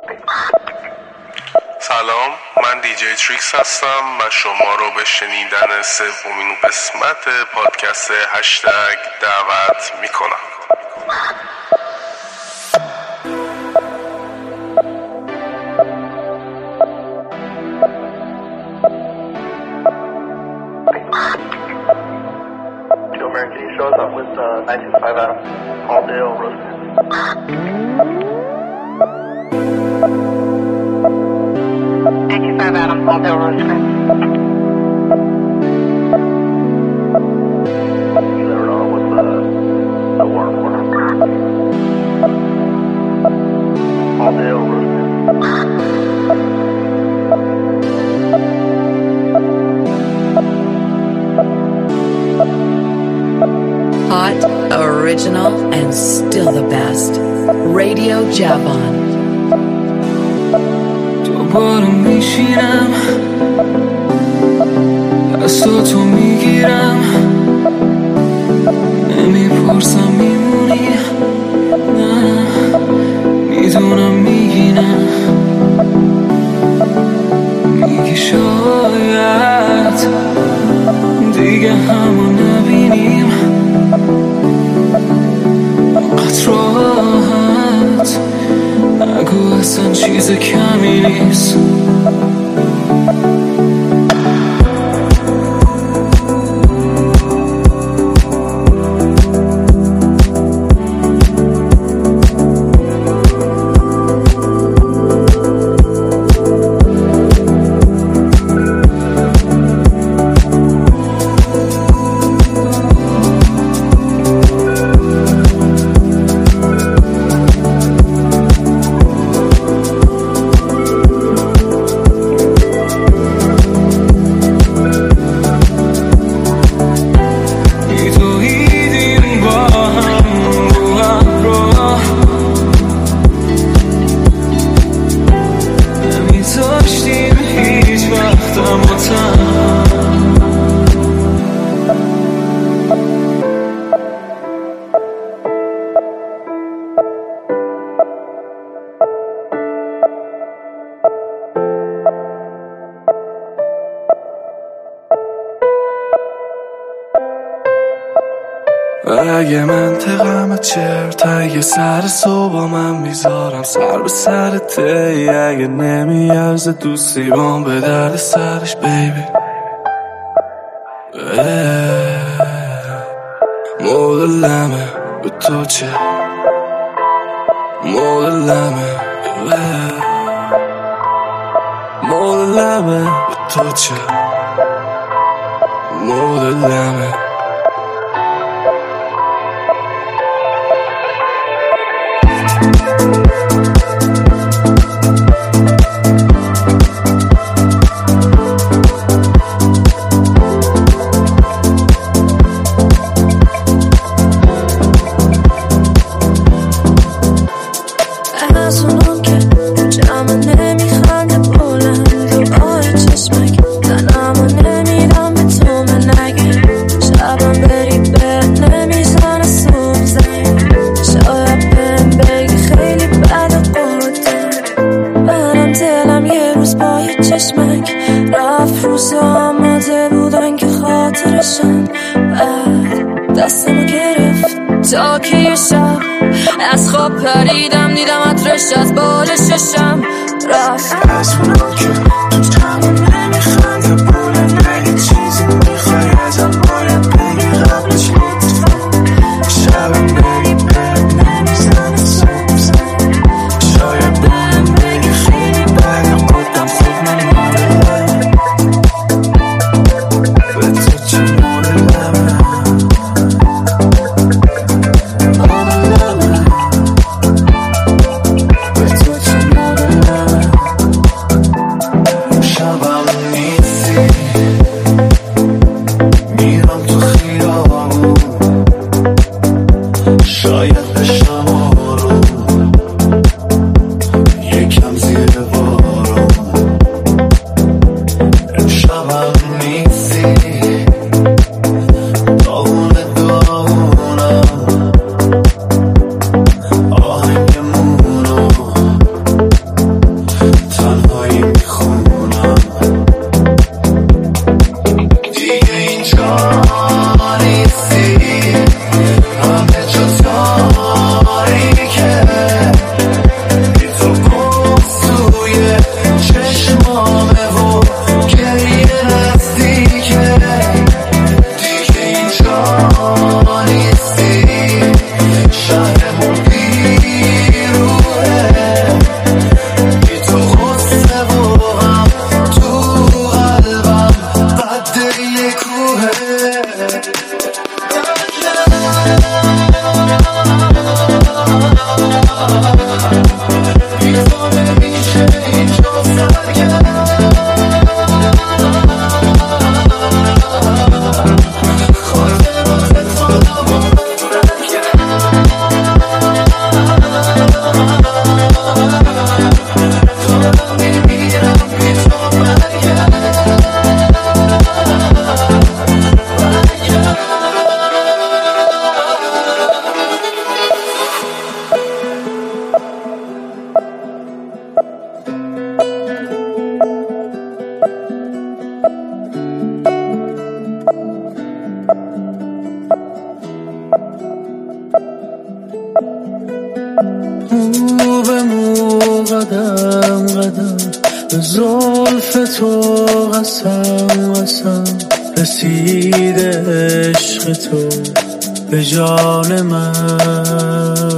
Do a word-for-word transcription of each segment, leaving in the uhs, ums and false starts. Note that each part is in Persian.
سلام، من دیجی تریکس هستم و شما رو به شنیدن سومین قسمت پادکست هشتگ دعوت میکنم. American shows up with uh, nine two five Adam, all day on Roseman. nine two five Adam, all day on Roseman. You never know with the, the war order. All day on Roseman. Hot, original, and still the best. Radio Javon. دوباره میشینم دستاتو میگیرم نمیپرسم میمونی نه میدونم میگی نه میگی شاید دیگه همو نبینیم قطرات نگو اصلا چیز کمی نیست اگه منطقم چرت اگه سر صبح من میذارم سر به سر تی اگه نمیارزه دوستی بام به درد سرش بیبی مدلمه به تو چه مدلمه مدلمه به تو چه مدلمه دستمو گرفت تا که یه شب از خواب پریدم دیدم عطرش از بال ششم رفت از اونم که تو تمام نمیخنده بوله نگه چیزی میخوای ازم باید بگی قبلش لطفا شبم بگی برد نمیزنه صبح زن شاید بهم بگی خیلی بگم قدم خود من مادلمه به تو چه مادلمه شبم نیست مو به مو قدم قدم به زلف تو قسم قسم رسیده عشق تو به جان من،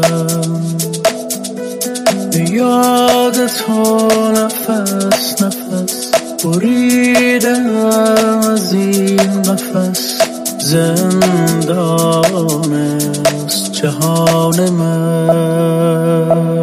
به یاد تو نفس نفس بریدم از این نفس، زندان است جهان من.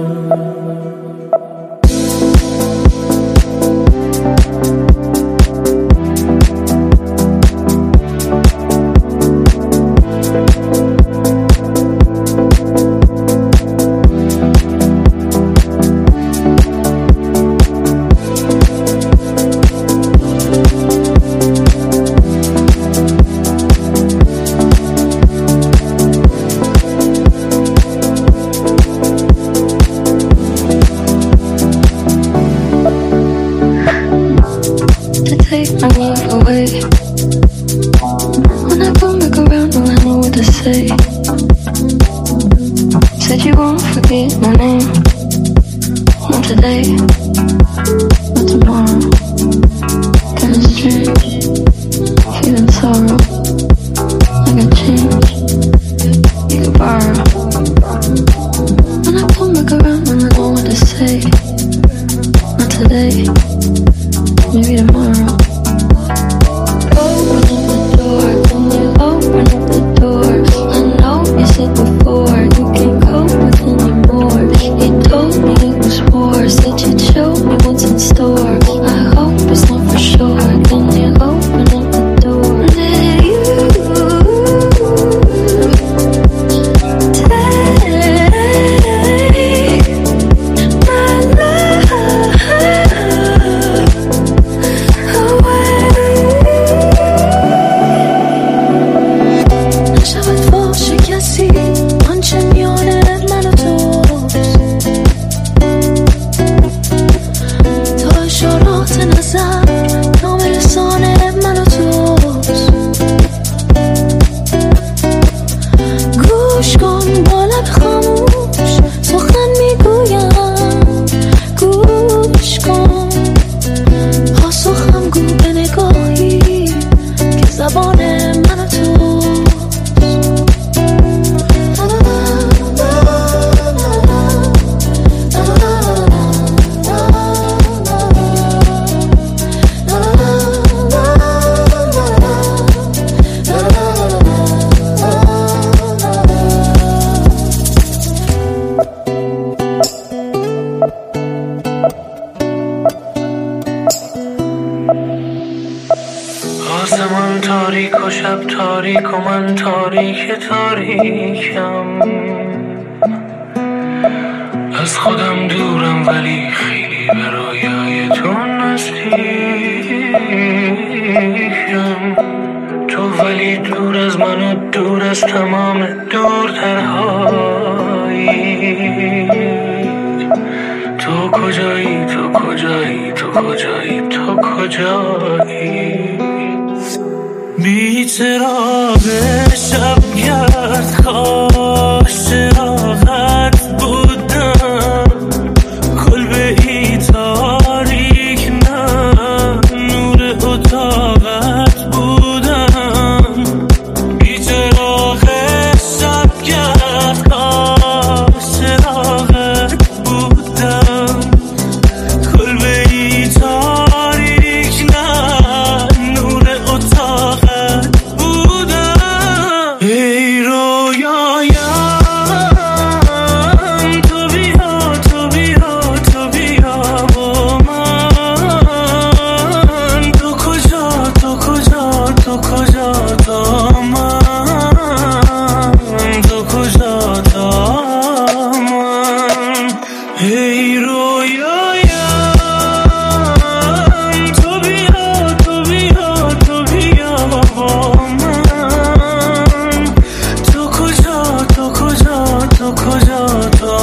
آسمان تاریک و شب تاریک و من تاریک تاریکم، از خودم دورم ولی خیلی به رویای تو نزدیکم. تو ولی دور از من و دور از تمام دورترهایی. تو کجایی تو کجایی تو کجایی تو کجایی؟ بی چراغ شبگرد کاش چراغت بودم، کلبه ای تاریک نه نور اتاقت بودم. بی چراغ شبگرد کاش چراغت بودم، کلبه ای تاریک نه نور اتاقت. ای رویایم تو بیا تو بیا تو بیا با من، تو کجا تو کجا تو کجا تا من، تو کجا تا من. ای رویایم تو بیا تو بیا تو بیا با من، تو کجا تو کجا تو کجا تا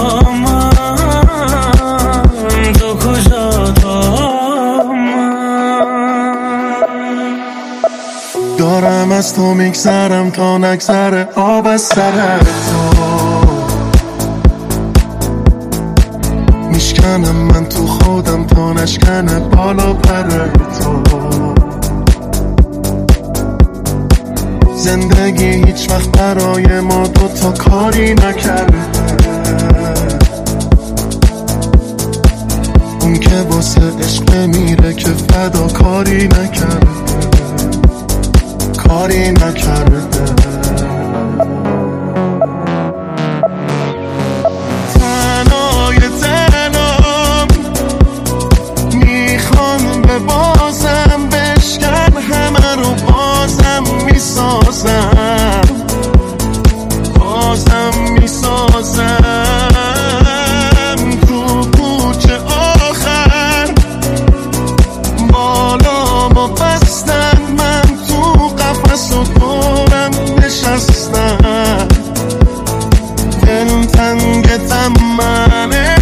من، تو کجا تا من. دارم از تو میگذرم تا نگذره آب از سر تو، بزنم من تو خودم تا نشکنه بالا پر تو. زندگی هیچ وقت برای ما دوتا کاری نکرده، اون که واسه عشق میره که فدا کاری نکرده، کاری نکرده. تنهای تنام میخوام به بازم بشکن همه رو بازم میسازم، بازم میسازم. تو کوچه آخر بالامو بستن، من تو قفس و دورم نشستم. دل تنگتم منه،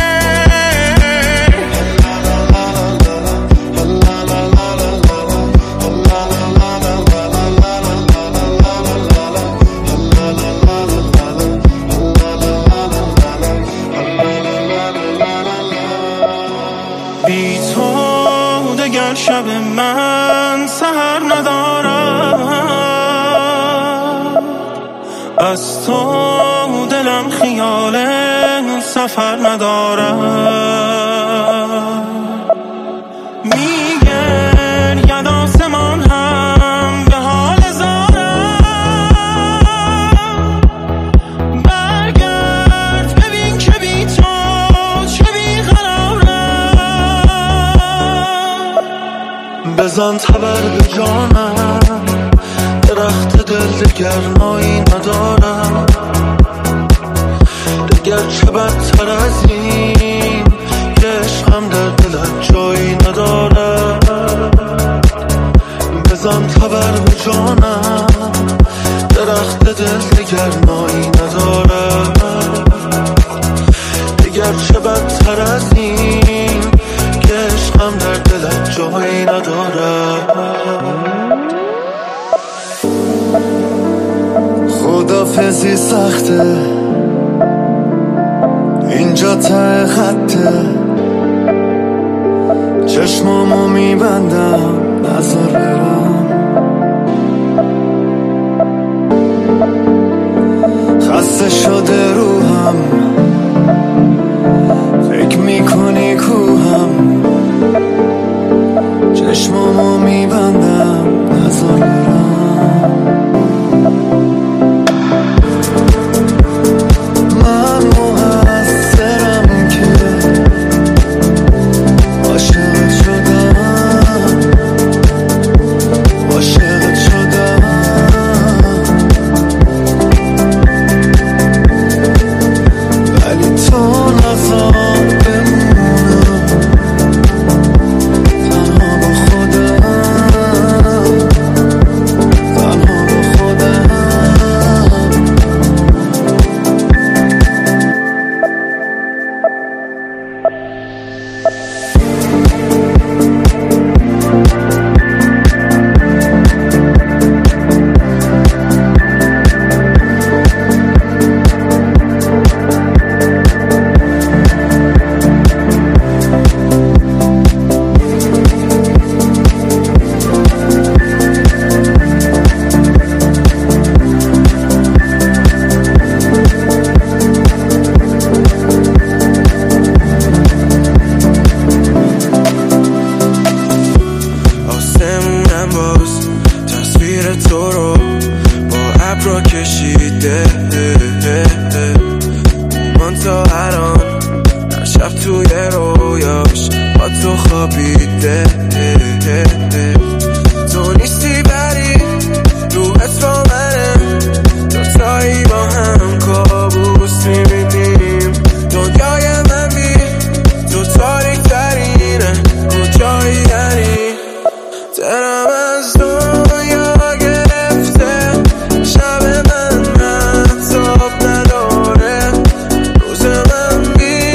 بی تو دگر شب من سحر ندارم، از تو دلم خیال سفر ندارم. میگن ید آسمان هم به حال زارم، برگرد ببین که بی تو چه بی قرارم. بزن تبر به جانم، درخت دل دگر نایی ندارم. دگر چه بدتر از این، یه عشقم در دلت جایی ندارم. بزن تبر به جانم، درخت دل دگر نایی ندارم. دگر چه بدتر از این، یه عشقم در دلت جایی ندارم. خدافزی سخته، اینجا ته خطه. چشمامو میبندم نذار برم، خسته شده روحم. فکر میکنی کوهم، چشمامو میبندم نذار برم.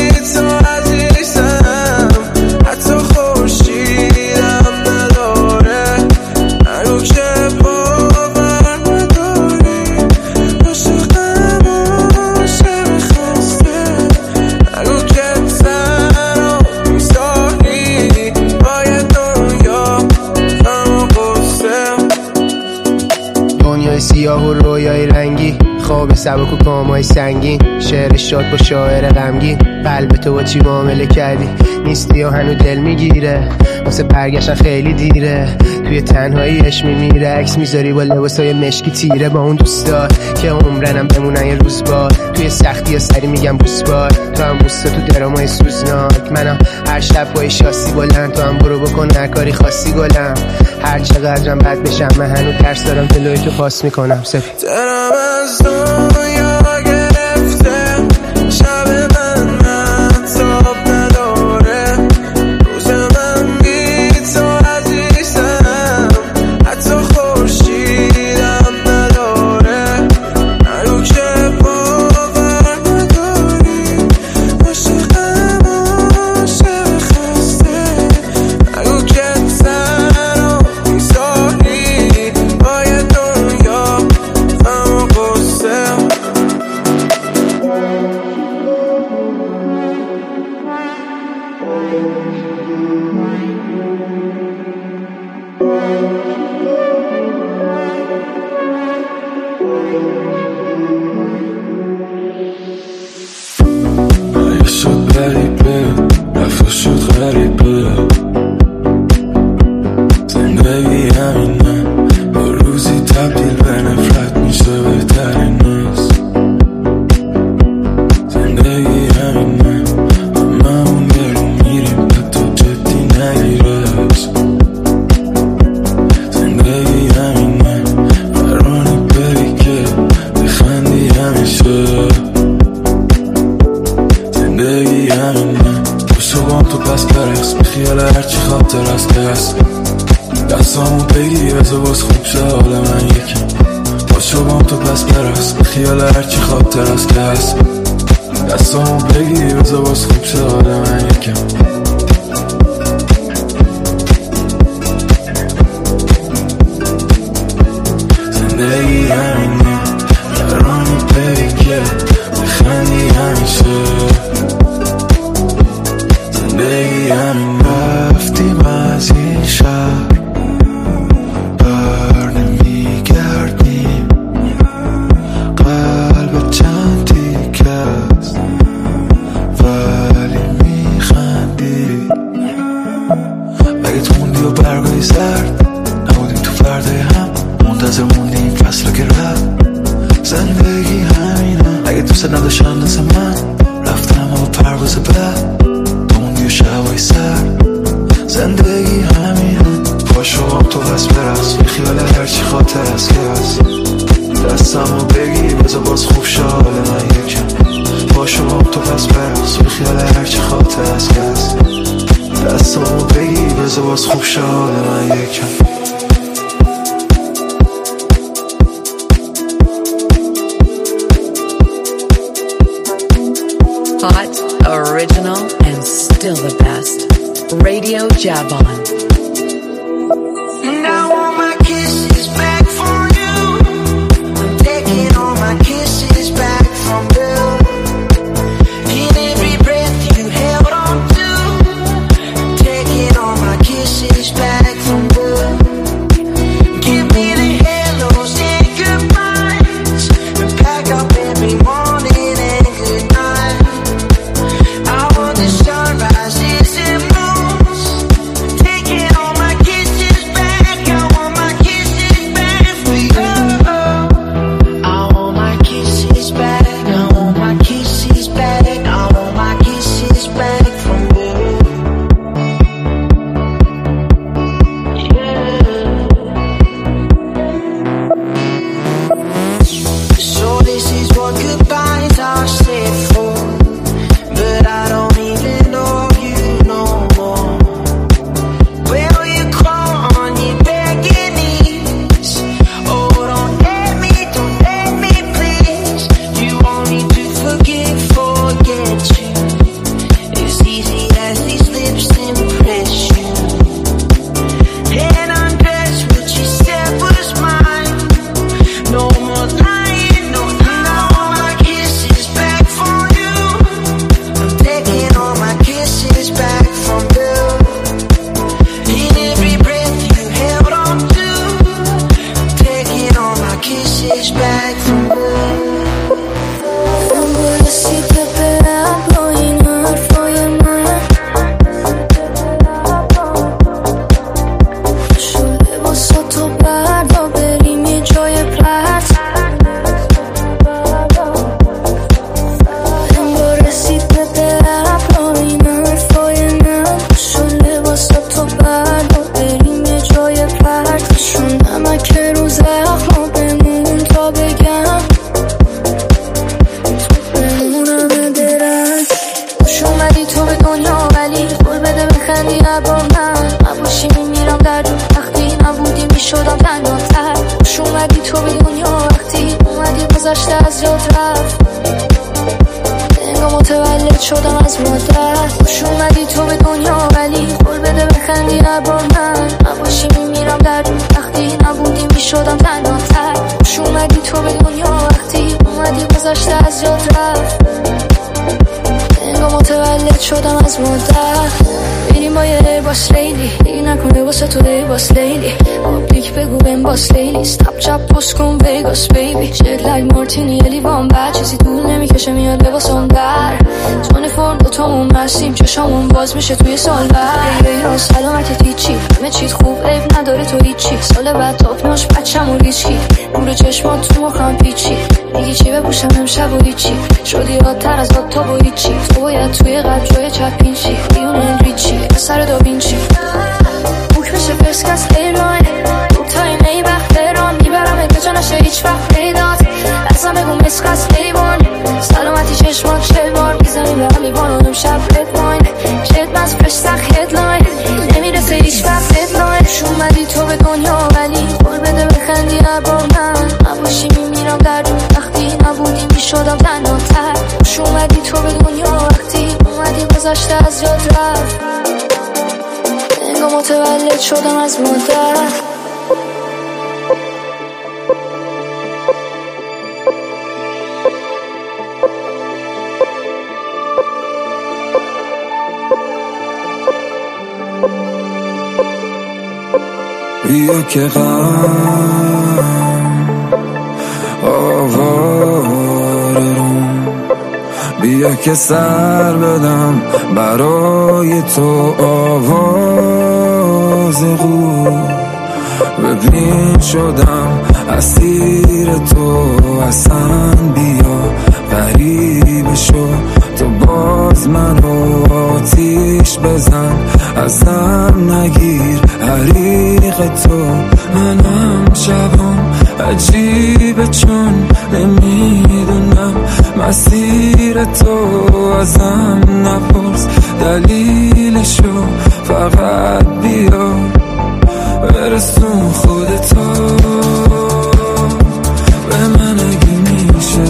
خورشیدم نداره. سبک و کامای سنگین، شعر شاد با شاعر غمگین. قلب تو با چی معامله کردی؟ نیستی و هنو دل میگیره، واسه برگشتن خیلی دیره. توی تنهاییش میمیره، عکس میذاری با لباسای مشکی تیره با اون دوستا که عمرنم بمونن یه روز بار. توی سختی ها سری میگم بوس بار، تو هم بوستا تو درامای سوزناک. منم هر شب با شاسی بلند، تو هم برو بکن هر کاری خاصی گلم. هر چقدرم بد بشم من هنو ترس دارم جلوی تو پاس میکنم. سفید دلم از دنیا گرفته، شب من مطاب نداره، روز من بی تو عزیزم، حتی خورشیدم نداره. نگو که باور نداری، عاشقم عاشق خسته. نگو که تنها میذاری پای دنیا غم و غصه. اگه شد غریبه، رفت شد غریبه، زندگی همینه، با روزی تبدیل به نفرت میشه بهترین نیست. زندگی همینه، همه اون بریم میریم به تو جدی نگیرش. زندگی همینه، برانی بری که بخندی همیشه. زندگی همینه، باشو بام تو پس برقص، بخیال هرچی خاطر از که هست. دستامو بگی بذار باز خوب شه حال من یکم. باشو بام تو پس برقص، بخیال هرچی خاطر از که هست. دستامو بگی بذار باز خوب شه حال من یکم. زندگی همینه، برانی بری که بخندی همیشه. زندگی همین. رفتیم از این شهر، بر نمیگردیم، قلب چند تیکه است ولی میخندی. اگه تو موندی و برگای زرد نبودیم، تو فردای هم منتظر موندیم فصل که رفت. زندگی همینه، اگه دوست نداشتم دست من رفتم و پرواز بعد تو موندی و شبای سرد. زندگی همینه، پاشو هم تو بس برقص، بی خیال هرچی خاطر از که هست. دستمو بگی بذار باز خوب شه حال من یکم. پاشو هم تو بس برقص، بی خیال هرچی خاطر از که هست. دستمو بگی بذار باز خوب شه حال من یکم. Hot, original, and still the best. Radio Javon. And I want my kisses back from you. I'm taking all my kisses back from you. In every breath you held on to, taking all my kisses back from you. Give me the hellos and goodbyes, and pack up every morning and good night. I want the sunrises and moons, taking all متولد شدم از مادر. خوش اومدی تو به دنیا ولی قول بده بخندی با من. نباشی میمیرم در دور وقتی نبودی میشدم تنهاتر. خوش اومدی تو به دنیا وقتی اومدی گذشته از یاد رفت. انگار متولد شدم از مادر. میریم با یه لباس لیلی دیگه نکنه واسه تو لباس لیلی. پابلیک بگو بهم باس لیلی ستاپ چپ پست کن ویگاس بیبی. جت لگ مارتینی لیوان بعد چیزی طول نمیکشه میاد لباسم در. تون فورد دوتامون مستیم چشامون باز میشه توی سال بعد. ایران سلامت هیچی همه چیت خوب عیب نداره تو هیچی. سال بعد تاپناش بچم و ریچی نور چشمات تو مخم پیچی. میگی چی بپوشم امشب و هیچی شدی رادتر از آتا و هیچی. تو باید توی قلب جای چپین شی لیونل ریچی سر داوینچی. بوک بشه پرسکس ایران دوتای میبخ برام میبرم ات بجا نشه هیچ وقت پیدات. ازم بگو مسکس ایوان سلامتی چشمات چه بار میزنیم به هم لیوان امشب رد واین. جد مز پرستخ هدلاین نمیرسه هیچ وقت ددلاین. اومدی تو به دنیا ولی قول بده بخندی با من. نباشی میمیرم در دور وقتی نبودی میشدم تنهاتر. خوش اومدی تو به دنیا وقتی اومدی گذشته از یاد رفت. انگار متولد شدم از مادر. بیا که غم آواره روم. بیا که سر بدم برای تو آواز غور. ببین شدم اسیر تو اصلا بیا غریب شو. تو باز منو آتیش بزن ازم نگیر حریق تو. منم شبم عجیبه چون نمیدونم مسیر تو. ازم نپرس دلیلشو فقط بیا برسون خودتو به من اگه میشه.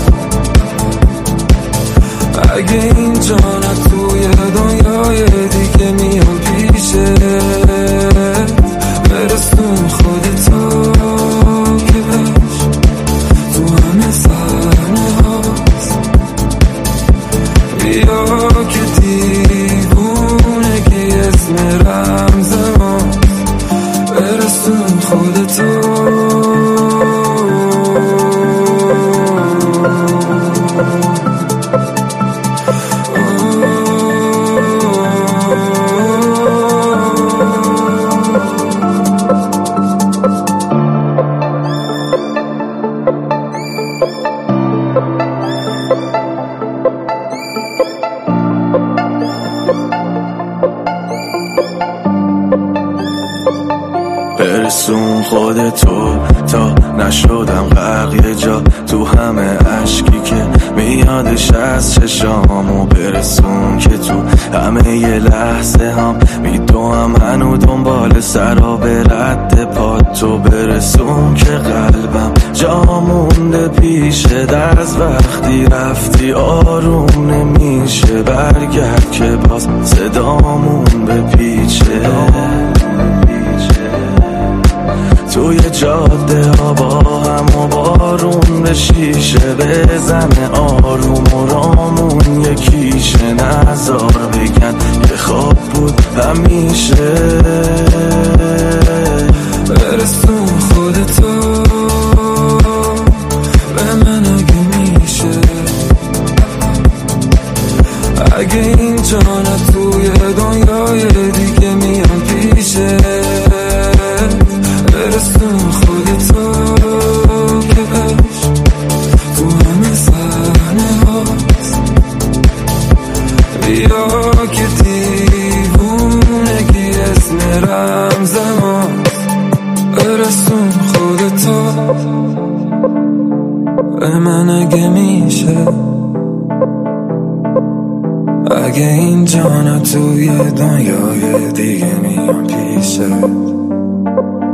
اگه اینجا نه توی دنیای دیگه میام پیشه. برسون خودتو که بش تو همه صحنه هاست. بیا که دیوونگی اسم رمز ماست. برسون خودتو برسون خودتو تا نشدم غرق یه جا تو همه عشقی که میادش از چشامو. برسون که تو همه یه لحظه هم میدوام هنو دنبال سراب رد پاتو. برسون که قلبم جا مونده پیشت از وقتی رفتی آروم نمیشه. برگرد که باز صدامون بپیچه توی جاده ها با هم و بارون به شیشه بزنه آروم و رامون یکیشه. نزار بگن یه خواب بود همیشه. برسون خودتو به من اگه میشه. اگه اینجا نه توی دنیای دیگه میام پیشه. برسون خودتو که بش تو همه صحنه هاست. بیا که دیوونگی اسم رمز ماست. برسون خودتو به من اگه میشه. اگه اینجا نه توی دنیای دیگه میام پیشه.